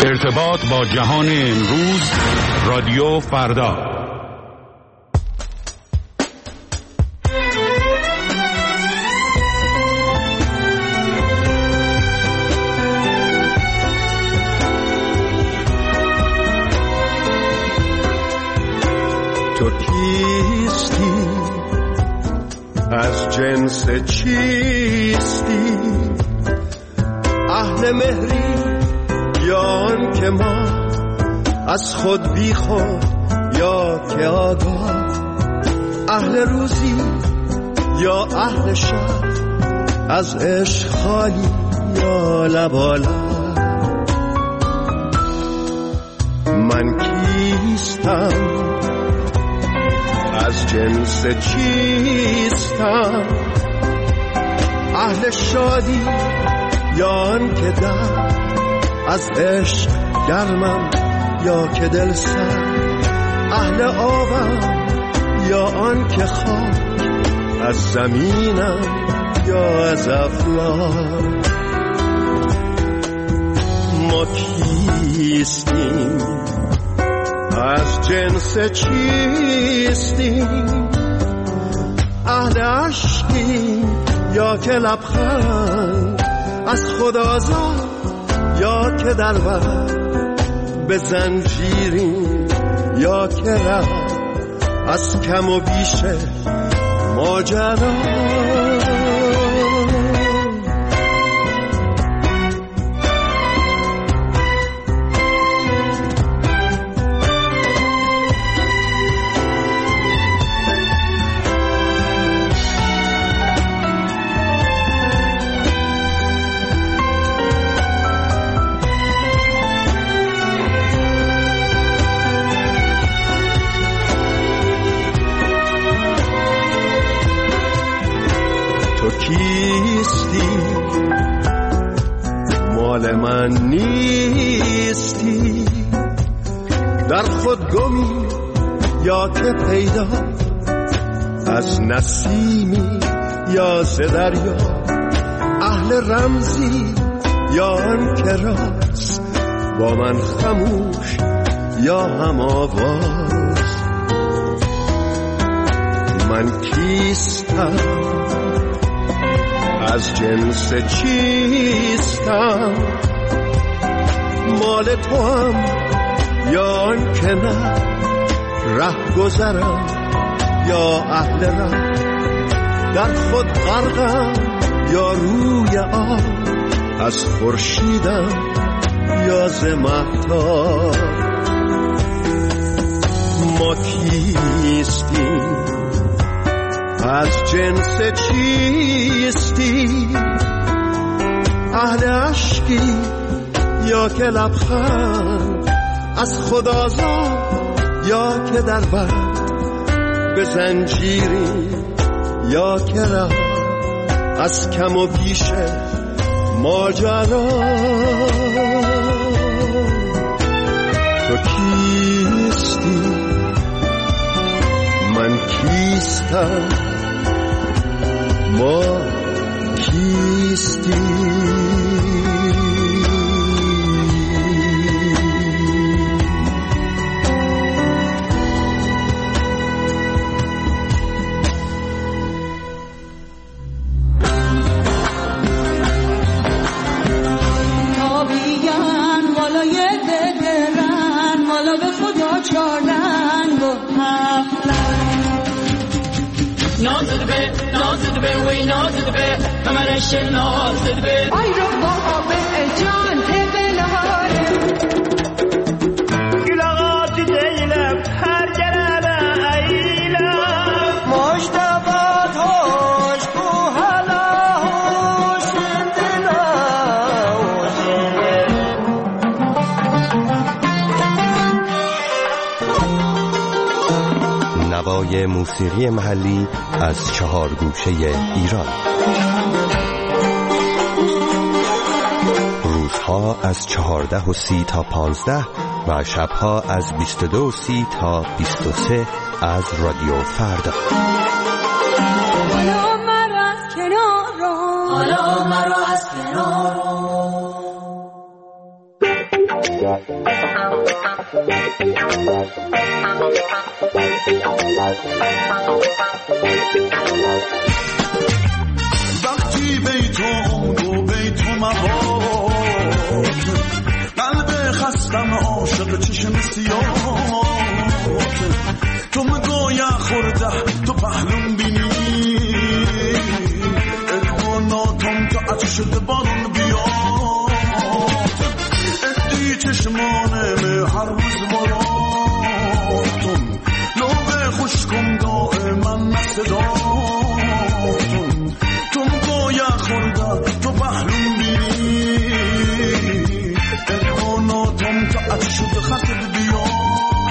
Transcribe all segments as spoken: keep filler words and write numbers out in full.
ارتباط با جهان امروز، رادیو فردا. تو کیستی؟ از جنس چیستی؟ اهل مهری یا آن که ما از خود بی خود یا که آگاه؟ اهل روزی یا اهل شب؟ از عشق خالی یا لبالا؟ من کیستم؟ از جنس چیستم؟ اهل شادی یا آن که در از عشق گرمم یا که دل سر؟ اهل آبم یا آن که خاک از زمینم یا از افلاک؟ ما کیستیم؟ از جنس چیستیم؟ اهل عشقیم یا که لبخند از خود آزاد یا که در وقت به زنجیریم یا که رفت از کم و بیش ماجرا؟ کیستی؟ مال من نیستی؟ در خود گمی یا که پیدا؟ از نسیمی یا ز دریا؟ اهل رمزی یا آن که راست با من خموش یا هم آواز؟ من کیستم؟ از جنس چیستم؟ مال تو هم یا آن که نه؟ ره گذرم یا اهل ره؟ در خود غرقم یا روی آب؟ از خورشیدم یا ز مهتاب؟ ما کیستیم؟ از جنس چیستی؟ اهل عشقی یا که لبخند از خود آزاد یا که در بر به زنجیری یا که ره از کم و بیش ماجرا؟ تو کیستی؟ من کیستم؟ ما کیستی؟ تابیگن بالای دلرن مالا به خدا چارن با نازد به نازد به وی نازد به کمرش نازد به آی رو با به جان تبلهار گلغات دیلم هر جرابه ایلم مشتبات هوش کو حالا هوش دلا نوای موسیقی محلی از چهار گوشه ایران. روزها از چهارده و سی تا پانزده و شبها از بیست و دو و سی تا بیست و سه از رادیو فردا. حالا مرا از کنار رو حالا مرا از کنار رو وقتی بیتون و بیتون مباد قلب خستم عاشق چشم سیاه تو مگویا خورده تو پهلون بینی ادواناتم تا عطش شده بارون بیاد ادی چشمانم هر روز براتون لوبه خوشکم دائما نصداتون تو مگویا خورده تو پهلون بینی ادواناتم تا عطش شده خسد بیاد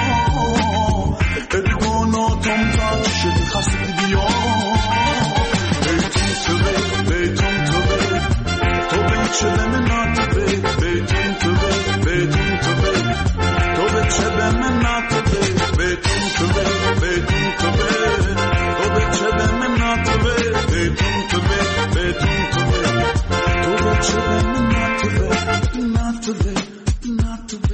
ادواناتم تا عطش شده خسد بیاد بیتون تو بی بیتون تو بی تو بی چه به من ناتبه بیتون تو بی بیتون تو بی تو بی چه به من ناتبه بیتون تو بی بیتون تو بی تو بی چه به من ناتبه بیتون تو بی بیتون تو بی تو بی چه به من ناتبه ناتبه ناتبه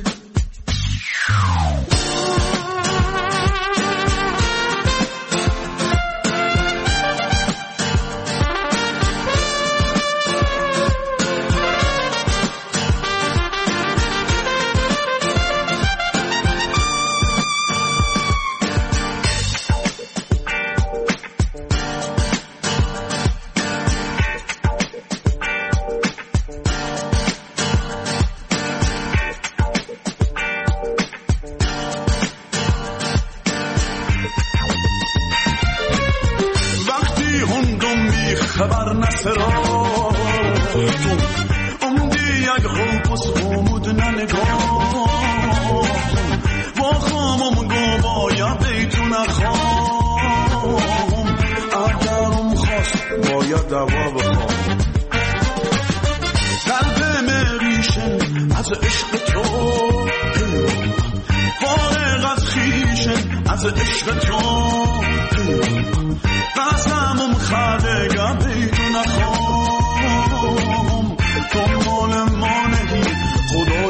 خبر نسراتون امدی یک خوبس غمود ننگاتون با خامم گو باید بیتون اخوام اگرم خواست باید دوا بخوام قلبم ریشن از عشق تو فارغ از خیشن از عشق تو قسمم خدگه بیتون اخوام تو مال ما نهی خدا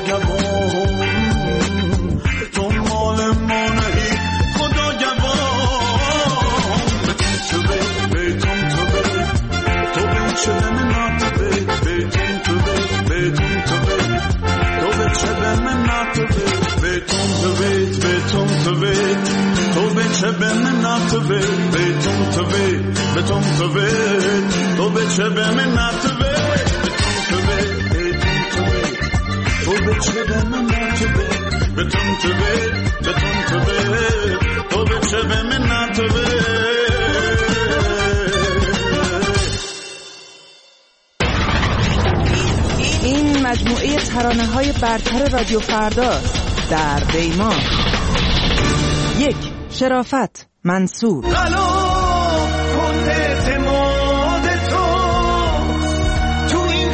گوام تو مال ما نهی خدا گوام بیتون تو بی بیتون تو بی تو بی چه به من ناتبه بیتون تو بی بیتون تو بی تو بی چه به من ناتبه بیتون تو بی بیتون تو بی تو به چه به من ناتبه بیتون تو بی بیتون تو بی تو به چه به من ناتبه بیتون تو بی تو به چه به من ناتبه بیتون تو بی بیتون تو بی تو به چه به من ناتبه. این مجموعه ترانه‌های برتر رادیو فردا در دیمان. یک، شرافت، منصور. قلم کن اعتماد تو تو این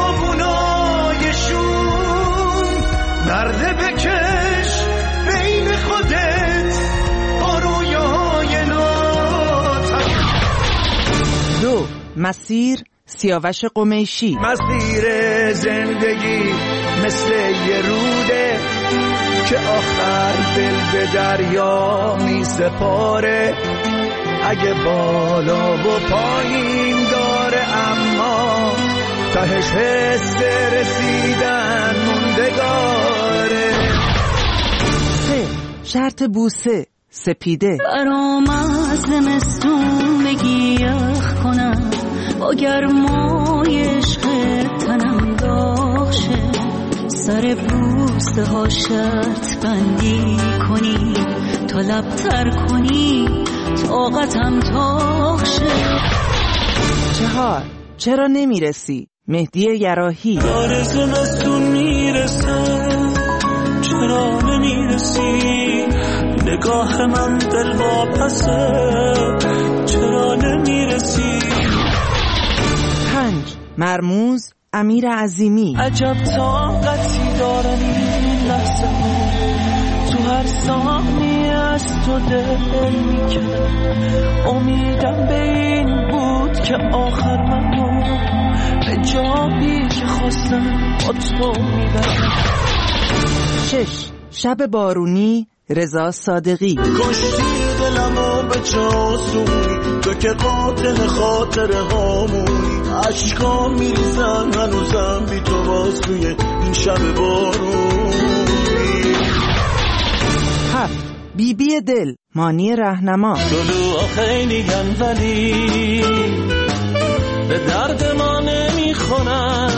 خیابونایشون نرده بکش بین خودت با رویای ناتم. دو، مسیر، سیاوش قمیشی. مسیر زندگی مثل یه روده که آخر دل به دریا می سپاره اگه بالا و پایین داره اما تهش حس رسیدن موندگاره. سه، شرط بوسه، سپیده. برام از زمستون بگی یخ کنم با گرمای عشق تنم داغ شه سر بوسه ها شرط بندی کنی تا لب تر کنی طاقتم تاق شه. چهار، چرا نمیرسی، مهدی یراحی. داره زمستون میرسه چرا نمیرسی نگاه من دل واپسه چرا نمیرسی. پنج، مرموز، امیر عظیمی. عجب طاقتی دارن این لحظه ها تو هر ثانیه از تو دل میکنه امیدم به این بود که آخر منو به جایی که خواستم با تو میبرم. شش. شب بارونی، رضا صادقی. کشتی دلمو به چاسونی، تو که قاتل خاطره هامونی، عشقام میریزن هنوزم بی تو باز توی این شب بارونی. هفت. بی بی دل، مانی رهنما. دلوها خیلی گن ولی به درد ما نمیخونن،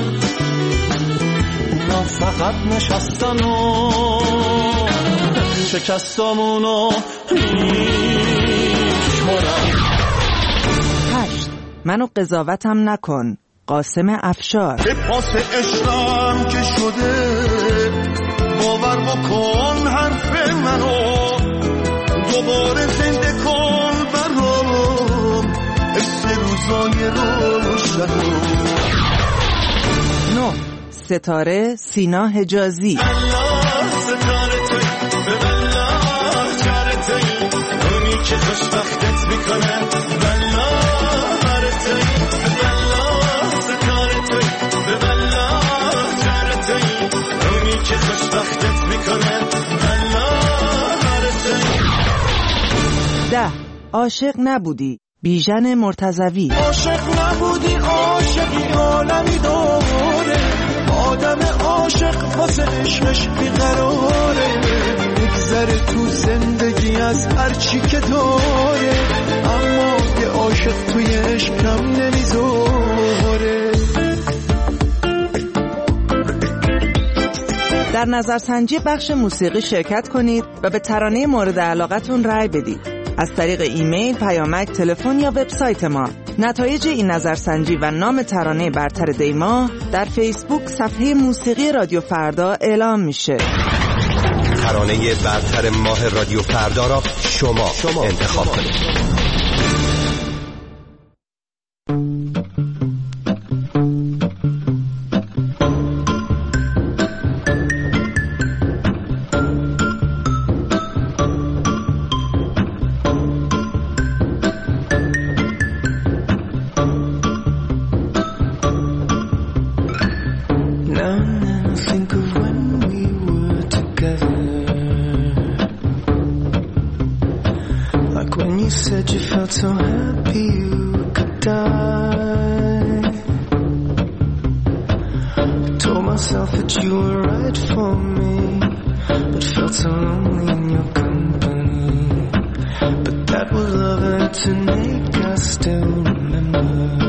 اونا فقط نشستن و شکستامونو میشمارن. هشت. منو قضاوتم نکن، قاسم افشار. به پاس عشقم که شده باور بکن حرف منو، دوباره زنده کن برام حس روزای روشنو. نه. ستاره، سینا حجازی. الله ستاره توی به الله جاره توی، اونی که خوشبختت میکنه بالله هره توی، بالله ستاره توی به بالله جاره توی، اونی که خوشبختت میکنه بالله هره توی. ده. عاشق نبودی، بیژن مرتضوی. عاشق نبودی عاشقی عالمی داره، آدم عاشق واسه عشقش بیقراره، میگذره تو زندگی از هر چی که داره، اما یه عاشق توی عشق کم نمیذاره. در نظرسنجی بخش موسیقی شرکت کنید و به ترانه مورد علاقتون رأی بدید. از طریق ایمیل، پیامک، تلفن یا وبسایت ما. نتایج این نظرسنجی و نام ترانه برتر دیما در فیسبوک صفحه موسیقی رادیو فردا اعلام میشه. ترانه برتر ماه رادیو فردا را شما, شما انتخاب کنید. So happy you could die. I told myself that you were right for me, but felt so lonely in your company. But that was love and to make us still remember.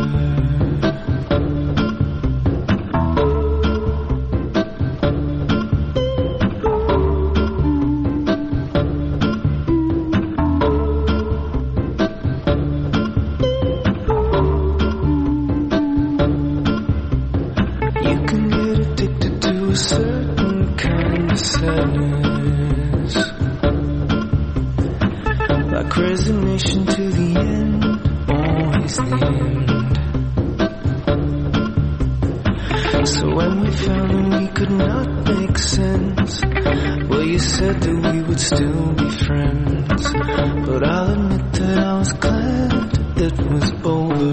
Resignation to the end, always the end. So when we found that we could not make sense, well, you said that we would still be friends. But I'll admit that I was glad it was over.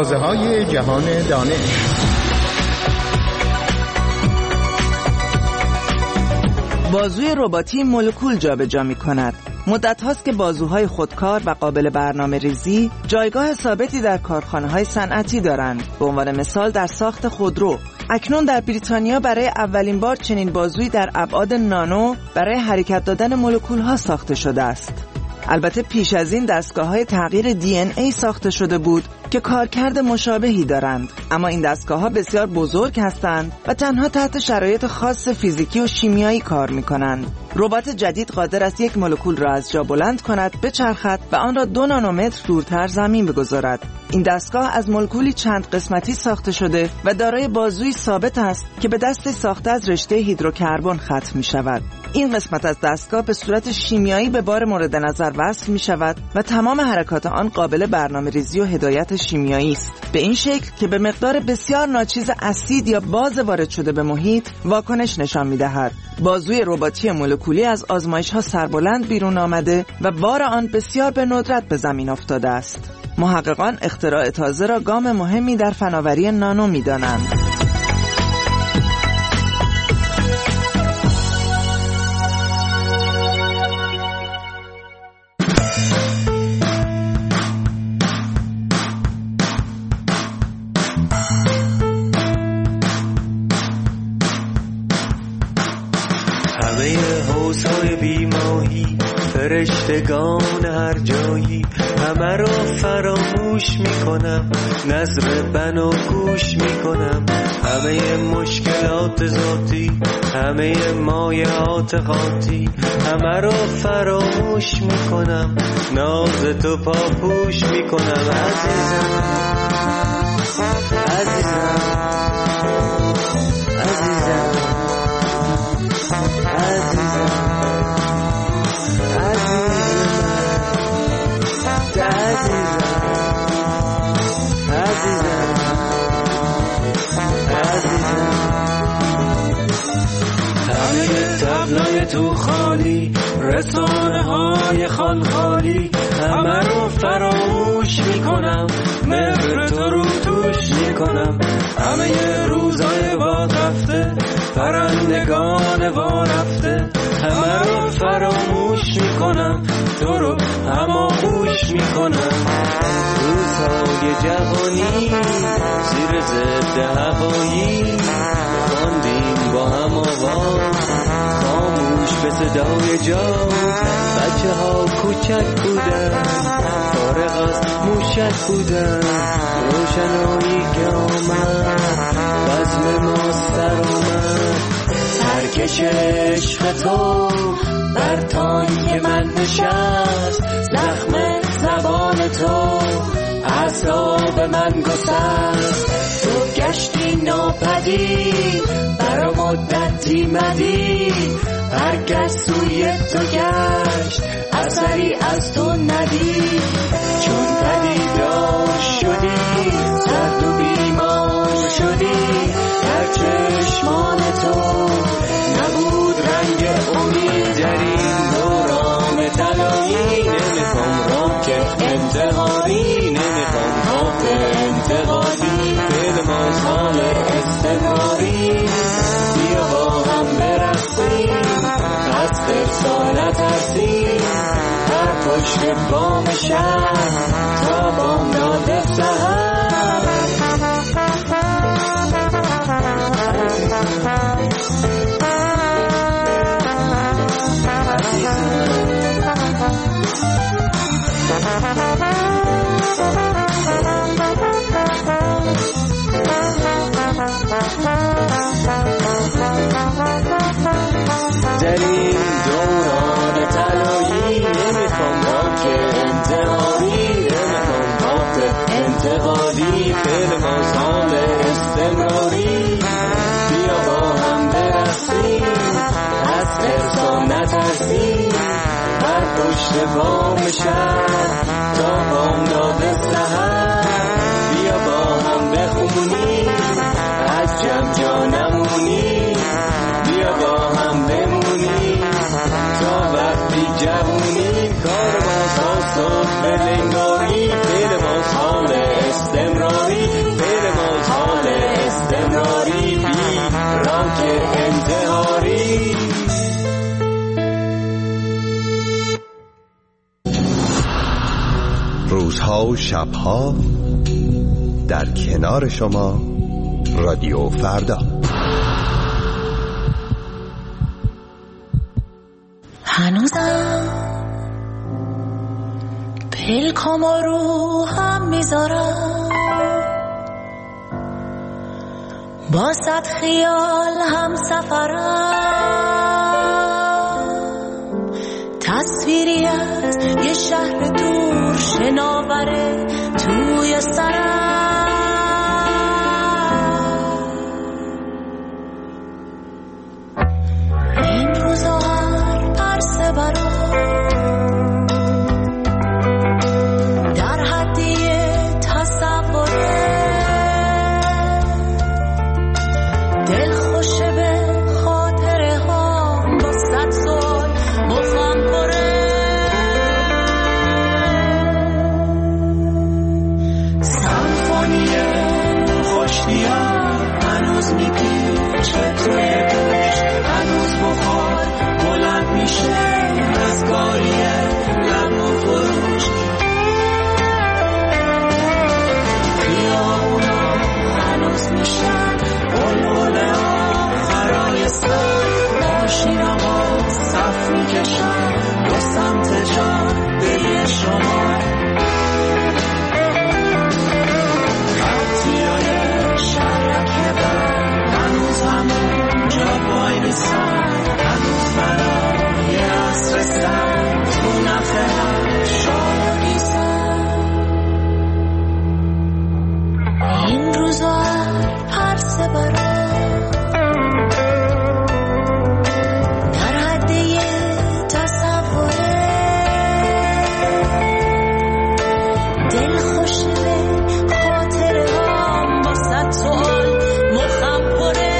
مغازه‌های جهان دانش. بازوی رباتی مولکول جابجا می‌کند. مدت هاست که بازوهای خودکار و قابل برنامه ریزی جایگاه ثابتی در کارخانه‌های صنعتی دارند. به عنوان مثال در ساخت خودرو، اکنون در بریتانیا برای اولین بار چنین بازویی در ابعاد نانو برای حرکت دادن مولکول‌ها ساخته شده است. البته پیش از این دستگاه‌های تغییر دی ان ای ساخته شده بود که کارکرد مشابهی دارند، اما این دستگاه‌ها بسیار بزرگ هستند و تنها تحت شرایط خاص فیزیکی و شیمیایی کار می‌کنند. ربات جدید قادر است یک مولکول را از جا بلند کند، بچرخد و آن را دو نانومتر دورتر زمین بگذارد. این دستگاه از مولکولی چند قسمتی ساخته شده و دارای بازویی ثابت است که به دست ساخته از رشته هیدروکربن ختم می‌شود. این قسمت از دستگاه به صورت شیمیایی به بار مورد نظر وصل می‌شود و تمام حرکات آن قابل برنامه‌ریزی و هدایت شیمیایی است، به این شکل که به مقدار بسیار ناچیز اسید یا باز وارد شده به محیط واکنش نشان می‌دهد. بازوی رباتی مولکولی از آزمایش‌ها سربلند بیرون آمده و بار آن بسیار به ندرت به زمین افتاده است. محققان اختراع تازه را گام مهمی در فناوری نانو می‌دانند. فرشتگان هر جایی همه رو فراموش میکنم، نظر بنا گوش میکنم، همه مشکلات ذاتی، همه مایعات قاطی همه رو فراموش میکنم، ناز تو پاپوش میکنم. عزیزم عزیزم عزیزم عزیزم تبلای تو خالی، رسانه های خالخالی همه رو فراموش میکنم، مهر تو رو توش میکنم، همه روزای باد رفته، پرندگان وا رفته همه رو فراموش میکنم، تو رو هماغوش میکنم. روزهای جوانی زیر ضد هوایی خواندیم با هم آواز، خاموش به صدای جاز، بچه ها کوچک بودن، فارغ از موشک بودن، روشنایی که آمد بزم ما سر اومد، سرکش عشق تو بر تانگ من نشست، زخم زبان تو اعصاب من گسست، تو گشتی ناپدید برا مدتی مدید، هرگز سوی تو گشت اثری از تو ندید، چون پدیدار شدی سرد و بیمار شدی، در چشمان تو نبود رنگ امید، در این دوران طلایی نمیخوام راک انتقادی، نمیخوام راک انتقادی، دل ما سال استمراری، بیا با هم برقصیم، از خرسا نترسیم، در پشت بام شهر تا بامداد سحر. در این دوران طلایی نمیخوام راک انتقادی، نمیخوام راک انتقادی، فعل ما سال استمراری، بیا با هم برقصیم، از خرسا نترسیم، بر پشت بام شهر تا بامداد سحر، بیا با هم بخونیم از جمع جا نمونیم، بیا با هم بمونیم تا وقتی جوونیم، کار ما تا صبح لنگاری، دل ما سال استمراری. روزها و شبها در کنار شما رادیو فردا. هنوزم پلکام رو هم میذارم، با صد خیال هم سفرم، تصویری از یه شهر دور شناوره توی سرم. این روزا هر پرسه برام در حدی تصوره، دل خوشه به خاطره ها با صد سال مخم پره. سمفونی خوشتیار هنوز میپیچه توی گوش، هنوز بخار بلند میشه از گاریه لب و فروش. خیابونا هنوز میشن بلبل آخرای سر، ماشینا ها صف میکشن دو سمت جاده شما. خطیای شرکه بر هنوز همون جا بای نیستن، هنوز برای عصر سر تو نخه شاید نیستن. این روزا پرسه برام در حدی تصوره، دل خوشه به خاطره هم با صد سوال مخم پره.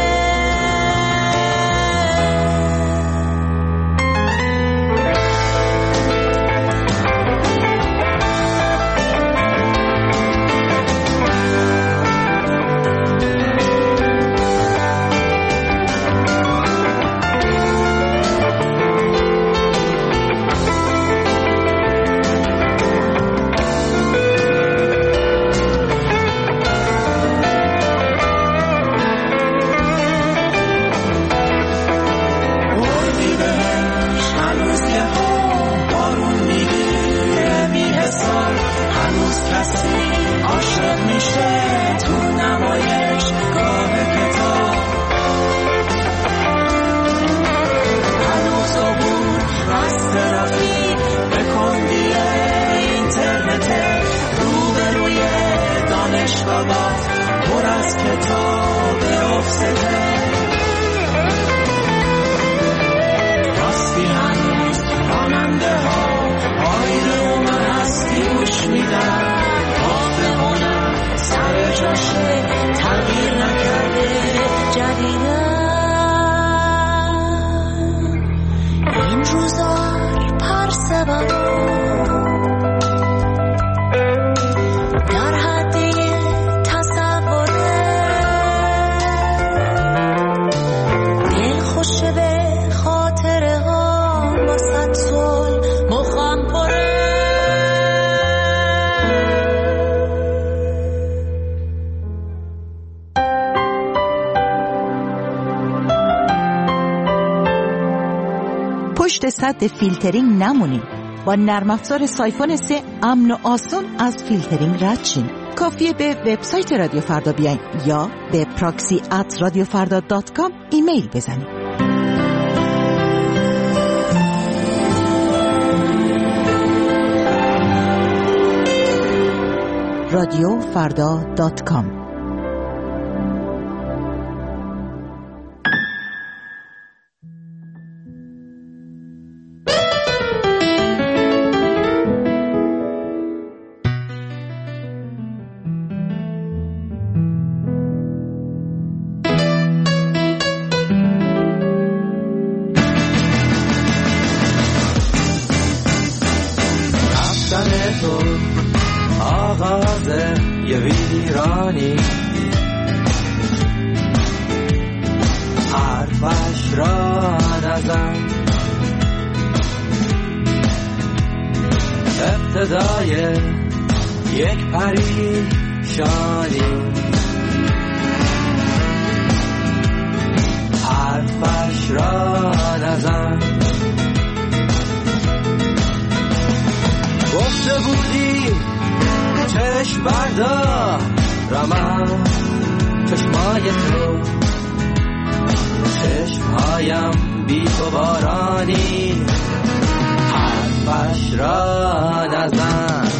پشت سد فیلترینگ نمونید. با نرم افزار سایفون سه امن و آسان از فیلترینگ رد شین. کافیه به وبسایت رادیو فردا بیاین یا به پراکسی ات رادیو فردا دات کام ایمیل بزنید. رادیو فردا دات کام. یک پریشانی حرفش را نزن. گفته بودی چشم بردار رمم چشمای تو، چشمهایم بی تو بارانی حرفش را نزن.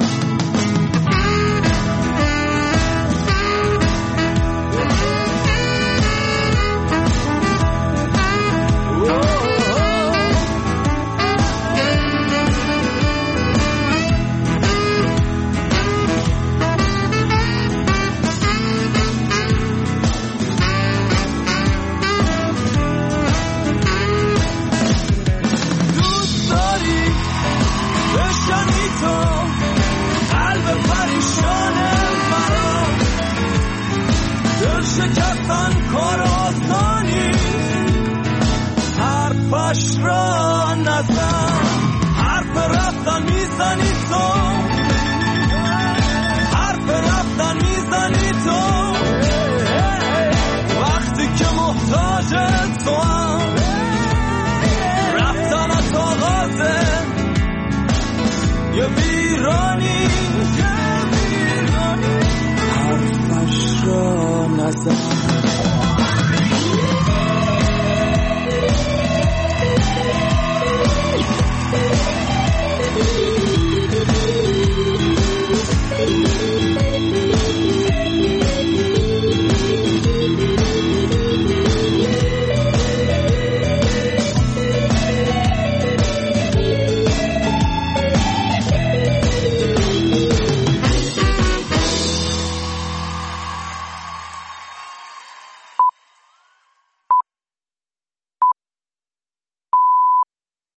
شکستن کار آسانی حرفش را نزن. حرف رفتن میزنی تو، حرف رفتن میزنی تو وقتی که محتاج تو هم. رفتن از آغازه یه ویرانی حرفش را نزن.